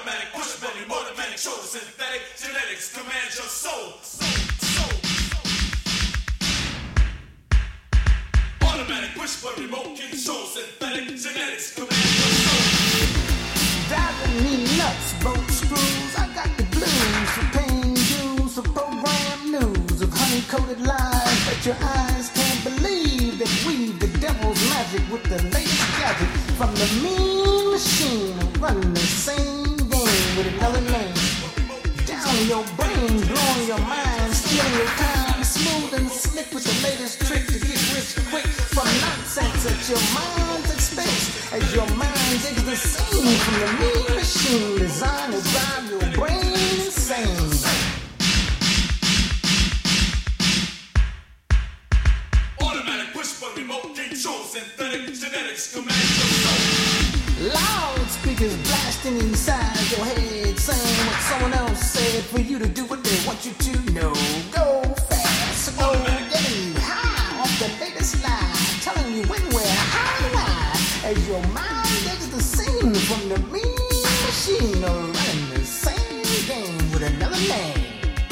Automatic push button, automatic shoulder, synthetic genetics command your soul. Automatic push button, remote control, synthetic genetics command your soul. Driving me nuts, boat screws. I got the blues for paying dues, for program news of honey-coated lies that your eyes can't believe. That weave the devil's magic with the latest gadget from the mean machine running the same game with another name. Down your brain, blowing your mind, stealing your time, smooth and slick with the latest trick to get rich quick from nonsense at your mind's expense. As your mind digs the scene from the mean machine designed to drive your brain insane. Automatic push button, remote control, synthetic genetics command your soul. Loudspeakers blasting inside your head, saying what someone else said for you to do what they want you to know. Go fast, go getting high off the latest lie, telling you when, where, how, and why. As your mind digs the scene from the mean machine, running the same game with another name.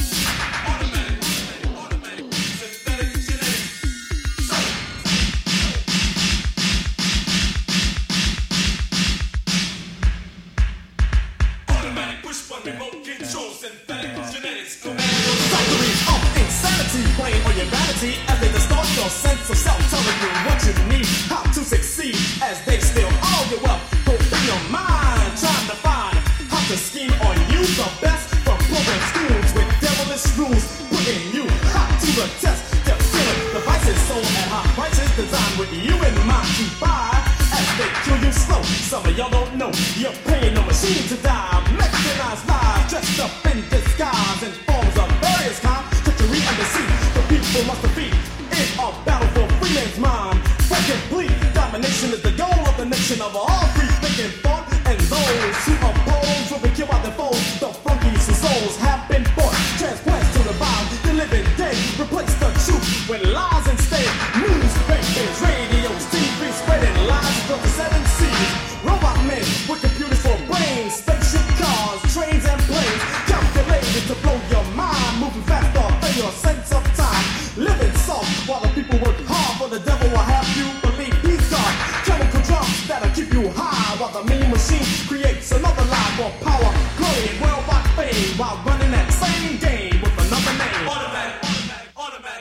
Remote control, synthetic genetics command your soul. Factories of insanity playing on your vanity as they distort your sense of self, telling you what you need, how to succeed as they steal all your wealth. Open your mind, trying to find how to scheme on you the best from program schools with devilish rules, putting you hot to the test. They're stealing devices sold at high prices, designed with you in mind to buy as they kill you slow. Some of y'all don't know you're paying a machine to die. Mechanized lies dressed up in disguise in forms of various kinds. Trickery and deceit. The people must defeat in a battle for free man's mind. For complete domination is the goal of the nation of all free thinking thought. And those who oppose will be killed by their foes. The flunkies whose souls have been bought. Transplants to the bomb, the living dead. Replace the truth with lies instead. Newspapers, radios, TV spreading lies across the 7 seas. Robot men with computers for brains. Spaceship cars, trains and planes. Calculated to blow your mind. Moving fast off in your sense of time. Living soft while the people work hard. For the devil will have you believe he's God. Chemical drums that'll keep you high. While the mean machine creates another lie for power. Glory and worldwide fame. While running that same game with another name. Automatic, automatic,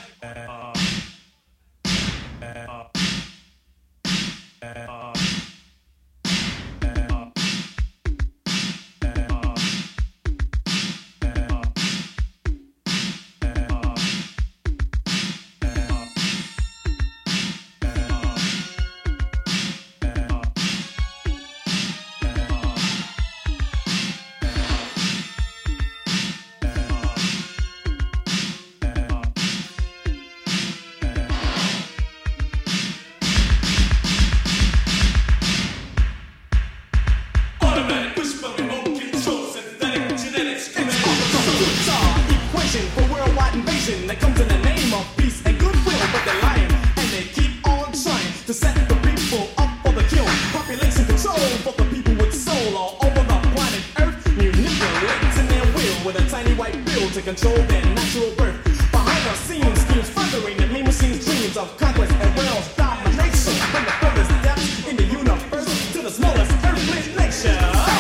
for worldwide invasion that comes in the name of peace and goodwill, but they're lying and they keep on trying to set the people up for the kill. Population control for the people with soul all over the planet Earth. Manipulates in their will with a tiny white bill to control their natural birth. Behind the scenes, schemes furthering the mean machine's dreams of conquest and world domination. From the furthest depths in the universe to the smallest earthly nation.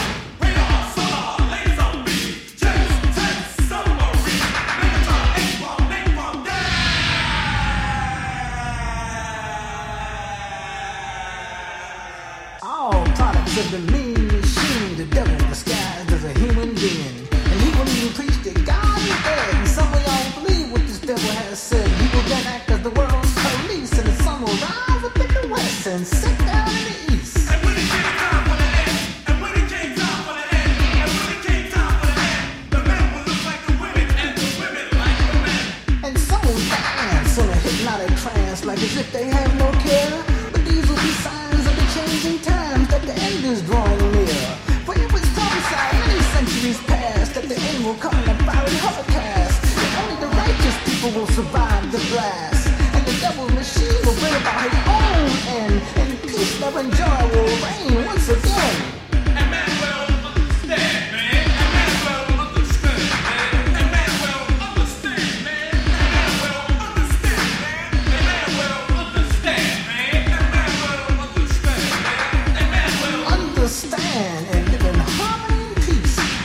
Of the mean machine, the devil disguised as a human being. And he won't even preach that God is dead. And some of y'all believe what this devil has said. He will then act as the world's police, and the sun will rise up in the west and set down in the east. And when it came time for the end, and when it came time for the end, and when it came time for the end, the men will look like the women, and the women like the men. And some will dance on a hypnotic trance, like as if they have no care. But these will be signs of the changing times, that the end is drawing near. For it was prophesied many centuries past that the end will come in a fiery hovercast. And only the righteous people will survive the blast. And the devil's machine will bring about his own end. And peace, love, and joy will reign once again. And man will understand.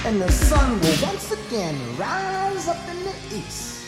and the sun will once again rise up in the east.